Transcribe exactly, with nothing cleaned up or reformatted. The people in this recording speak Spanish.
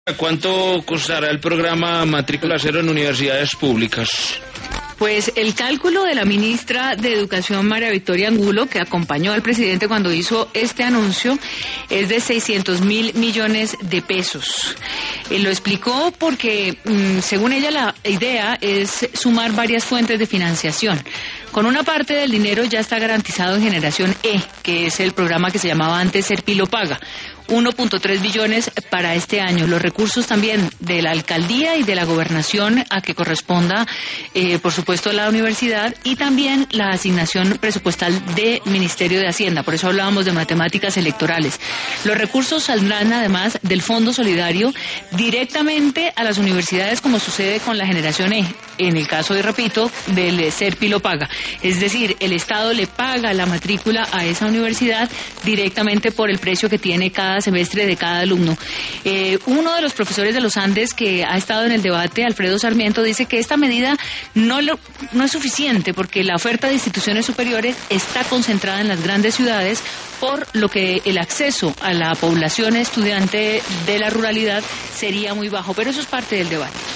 ¿Cuánto costará el programa Matrícula Cero en universidades públicas? Pues el cálculo de la ministra de Educación, María Victoria Angulo, que acompañó al presidente cuando hizo este anuncio, es de seiscientos mil millones de pesos. Eh, lo explicó porque, mmm, según ella, la idea es sumar varias fuentes de financiación. Con una parte del dinero ya está garantizado en Generación E, que es el programa que se llamaba antes Serpilo Paga. uno punto tres billones para este año. Los recursos también de la alcaldía y de la gobernación a que corresponda, eh, por supuesto, la universidad, y también la asignación presupuestal de Ministerio de Hacienda. Por eso hablábamos de matemáticas electorales. Los recursos saldrán además del Fondo Solidario directamente a las universidades, como sucede con la Generación E, en el caso, y repito, del Serpilo Paga. Es decir, el Estado le paga la matrícula a esa universidad directamente por el precio que tiene cada semestre de cada alumno. Eh, uno de los profesores de los Andes que ha estado en el debate, Alfredo Sarmiento, dice que esta medida no, lo, no es suficiente porque la oferta de instituciones superiores está concentrada en las grandes ciudades, por lo que el acceso a la población estudiante de la ruralidad sería muy bajo, pero eso es parte del debate.